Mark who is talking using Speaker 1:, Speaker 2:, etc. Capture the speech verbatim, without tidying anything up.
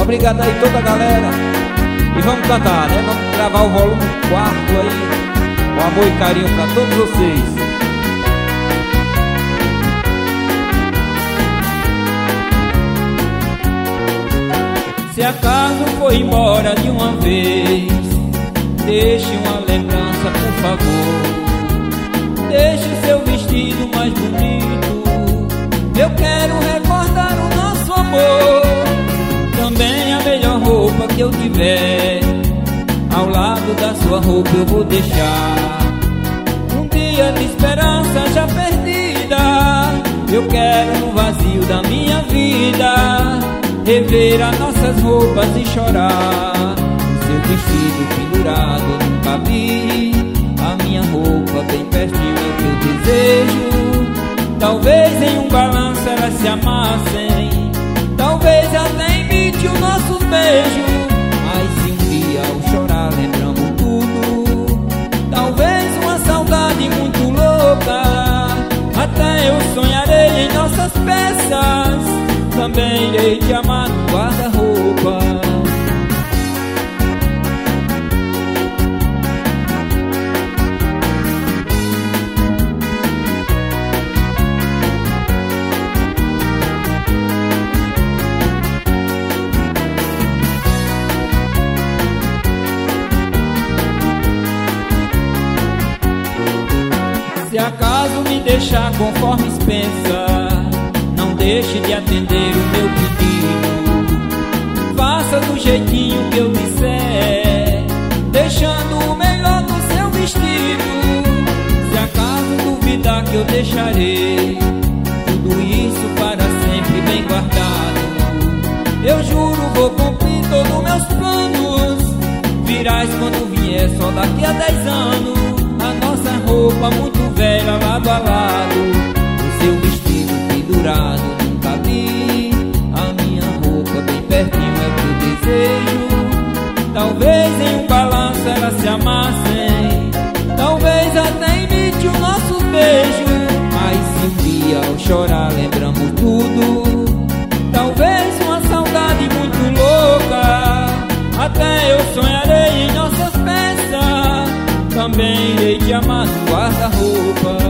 Speaker 1: Obrigado aí toda a galera. E vamos cantar, né? Vamos gravar o volume quarto aí, com amor e carinho pra todos vocês. Se acaso foi embora de uma vez, deixe uma lembrança, por favor. Deixe seu vestido mais bonito, eu quero recordar o nosso amor. Também a melhor roupa que eu tiver, ao lado da sua roupa eu vou deixar. Um dia de esperança já perdida, eu quero no vazio da minha vida rever as nossas roupas e chorar. Seu vestido pendurado nunca vi, a minha roupa bem pertinho é o que eu desejo. Talvez em um balanço elas se amassem, talvez até imite os nossos beijos. Mas se um dia ao chorar lembramos tudo, talvez uma saudade muito louca. Até eu sonharei em nossas peças, também irei te amar no guarda-roupa. Se acaso me deixar conforme pensa, não deixe de atender o meu pedido. Faça do jeitinho que eu disser, deixando o melhor do seu vestido. Se acaso duvidar que eu deixarei tudo isso para sempre bem guardado, eu juro vou cumprir todos os meus planos. Virás quando vier só daqui a dez anos, a nossa roupa muito velha lado a lado. O seu vestido pendurado nunca vi, a minha roupa bem pertinho é o que eu desejo. Talvez em um balanço elas se amassem, talvez até imite o nosso beijo. Mas se um dia ao chorar lembramos tudo, talvez uma saudade muito louca. Até eu sonharei em nossas peças, também irei te amar no guarda-roupa.